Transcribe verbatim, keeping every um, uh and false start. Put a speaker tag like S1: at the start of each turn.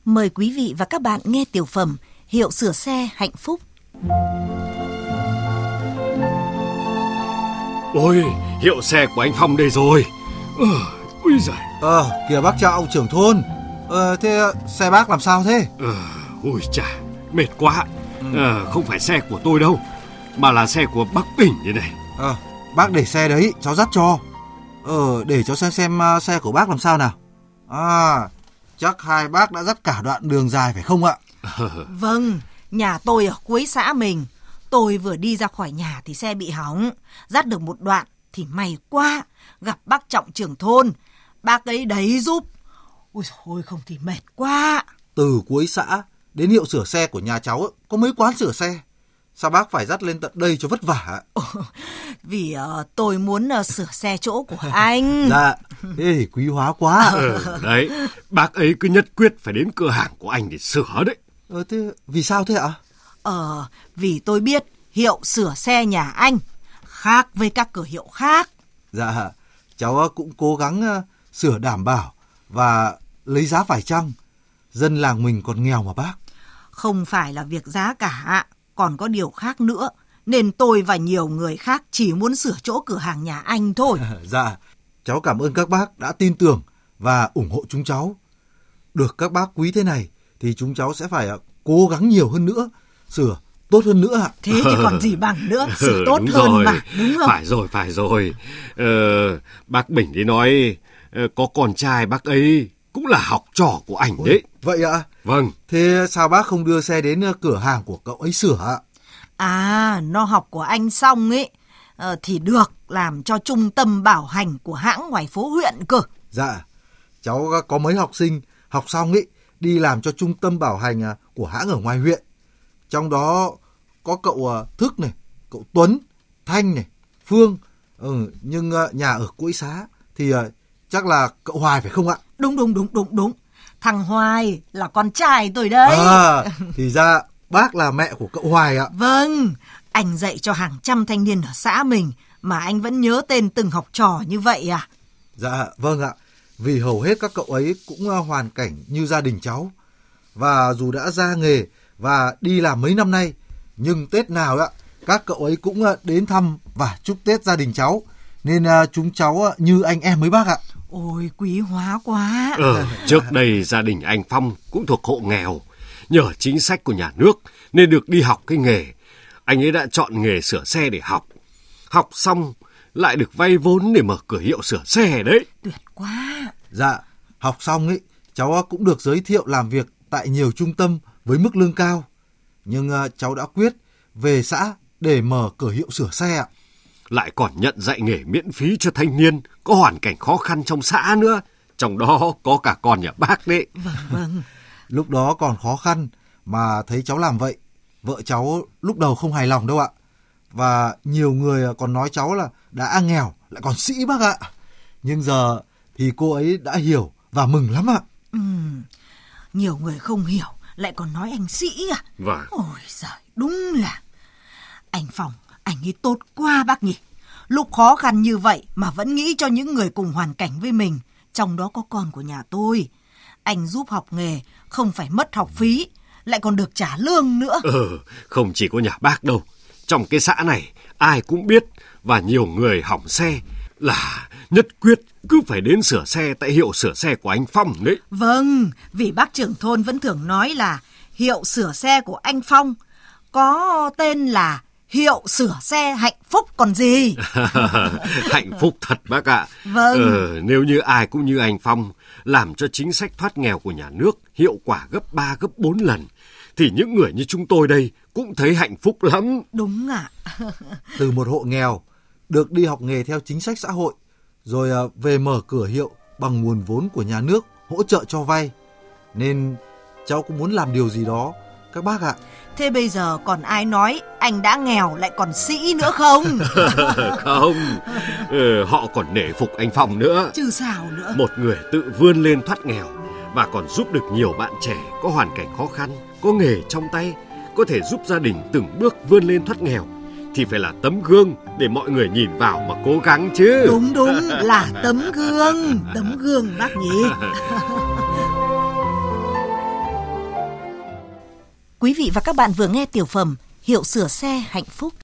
S1: Mời quý vị và các bạn nghe tiểu phẩm Hiệu sửa xe hạnh phúc.
S2: Ôi, hiệu xe của anh Phong đây rồi. Ờ, ui giời.
S3: Ờ, kìa bác Trọng trưởng thôn. Ờ, thế xe bác làm sao thế?
S2: Ờ, ui chà, mệt quá. Ừ. Ờ, không phải xe của tôi đâu, mà là xe của bác Bình đây này.
S3: Ờ, bác để xe đấy, cháu dắt cho. Ờ, để cháu xem xem uh, xe của bác làm sao nào. À, chắc hai bác đã dắt cả đoạn đường dài phải không ạ?
S1: Vâng, nhà tôi ở cuối xã mình. Tôi vừa đi ra khỏi nhà thì xe bị hỏng. Dắt được một đoạn thì may quá, gặp bác Trọng trưởng thôn. Bác ấy đấy giúp. Ôi thôi không thì mệt quá.
S3: Từ cuối xã đến hiệu sửa xe của nhà cháu có mấy quán sửa xe. Sao bác phải dắt lên tận đây cho vất vả?
S1: Ồ, vì uh, tôi muốn uh, sửa xe chỗ của anh.
S3: Dạ, thế thì quý hóa quá.
S2: Ờ, đấy, bác ấy cứ nhất quyết phải đến cửa hàng của anh để sửa đấy.
S3: Ờ, thế vì sao thế ạ?
S1: Ờ, vì tôi biết hiệu sửa xe nhà anh khác với các cửa hiệu khác.
S3: Dạ, cháu cũng cố gắng uh, sửa đảm bảo và lấy giá phải chăng. Dân làng mình còn nghèo mà bác.
S1: Không phải là việc giá cả, còn có điều khác nữa. Nên tôi và nhiều người khác chỉ muốn sửa chỗ cửa hàng nhà anh thôi.
S3: Dạ, cháu cảm ơn các bác đã tin tưởng và ủng hộ chúng cháu. Được các bác quý thế này thì chúng cháu sẽ phải cố gắng nhiều hơn nữa, sửa tốt hơn nữa ạ.
S1: Thế thì còn gì bằng nữa, sửa
S2: ừ,
S1: tốt
S2: đúng
S1: hơn
S2: rồi.
S1: mà, đúng không?
S2: Phải rồi, phải rồi. Ờ, bác Bình đi nói ờ, có con trai bác ấy cũng là học trò của anh đấy.
S3: Ôi, vậy ạ?
S2: Vâng.
S3: Thế sao bác không đưa xe đến cửa hàng của cậu ấy sửa ạ?
S1: À, nó học của anh xong ấy, ờ, thì được làm cho trung tâm bảo hành của hãng ngoài phố huyện cơ.
S3: Dạ, cháu có mấy học sinh học xong ấy đi làm cho trung tâm bảo hành của hãng ở ngoài huyện. Trong đó có cậu Thức này, cậu Tuấn, Thanh này, Phương. Ừ, nhưng nhà ở cuối xã thì chắc là cậu Hoài phải không ạ?
S1: Đúng, đúng, đúng, đúng, đúng. Thằng Hoài là con trai tôi đấy.
S3: À, thì ra bác là mẹ của cậu Hoài ạ.
S1: Vâng, anh dạy cho hàng trăm thanh niên ở xã mình mà anh vẫn nhớ tên từng học trò như vậy à?
S3: Dạ, vâng ạ. Vì hầu hết các cậu ấy cũng hoàn cảnh như gia đình cháu. Và dù đã ra nghề và đi làm mấy năm nay, nhưng Tết nào ạ, các cậu ấy cũng đến thăm và chúc Tết gia đình cháu. Nên chúng cháu như anh em với bác ạ.
S1: Ôi, quý hóa quá.
S2: Ờ, trước đây gia đình anh Phong cũng thuộc hộ nghèo. Nhờ chính sách của nhà nước nên được đi học cái nghề. Anh ấy đã chọn nghề sửa xe để học. Học xong lại được vay vốn để mở cửa hiệu sửa xe đấy.
S1: Tuyệt quá.
S3: Dạ, học xong ấy, cháu cũng được giới thiệu làm việc tại nhiều trung tâm với mức lương cao. Nhưng cháu đã quyết về xã để mở cửa hiệu sửa xe ạ.
S2: Lại còn nhận dạy nghề miễn phí cho thanh niên có hoàn cảnh khó khăn trong xã nữa. Trong đó có cả con nhà bác đấy.
S1: Vâng, vâng.
S3: Lúc đó còn khó khăn mà thấy cháu làm vậy, vợ cháu lúc đầu không hài lòng đâu ạ. Và nhiều người còn nói cháu là đã nghèo lại còn sĩ bác ạ. Nhưng giờ thì cô ấy đã hiểu và mừng lắm ạ.
S1: Ừ, nhiều người không hiểu lại còn nói anh sĩ à?
S2: Vâng.
S1: Ôi giời, đúng là anh Phong, anh ấy tốt quá bác nhỉ. Lúc khó khăn như vậy mà vẫn nghĩ cho những người cùng hoàn cảnh với mình. Trong đó có con của nhà tôi. Anh giúp học nghề, không phải mất học phí, lại còn được trả lương nữa.
S2: Ừ, không chỉ có nhà bác đâu. Trong cái xã này, ai cũng biết và nhiều người hỏng xe là nhất quyết cứ phải đến sửa xe tại hiệu sửa xe của anh Phong đấy.
S1: Vâng, vì bác trưởng thôn vẫn thường nói là hiệu sửa xe của anh Phong có tên là hiệu sửa xe hạnh phúc còn gì.
S2: Hạnh phúc thật bác ạ.
S1: Vâng.
S2: Ờ, nếu như ai cũng như anh Phong làm cho chính sách thoát nghèo của nhà nước hiệu quả gấp ba, gấp bốn lần thì những người như chúng tôi đây cũng thấy hạnh phúc lắm.
S1: Đúng ạ.
S3: Từ một hộ nghèo được đi học nghề theo chính sách xã hội, rồi về mở cửa hiệu bằng nguồn vốn của nhà nước hỗ trợ cho vay. Nên cháu cũng muốn làm điều gì đó các bác ạ.
S1: Thế bây giờ còn ai nói anh đã nghèo lại còn sĩ nữa không?
S2: Không, ừ, họ còn nể phục anh Phong nữa.
S1: Chứ sao nữa.
S2: Một người tự vươn lên thoát nghèo và còn giúp được nhiều bạn trẻ có hoàn cảnh khó khăn, có nghề trong tay, có thể giúp gia đình từng bước vươn lên thoát nghèo thì phải là tấm gương để mọi người nhìn vào mà cố gắng chứ.
S1: Đúng đúng, là tấm gương, tấm gương bác nhỉ. Quý vị và các bạn vừa nghe tiểu phẩm Hiệu sửa xe hạnh phúc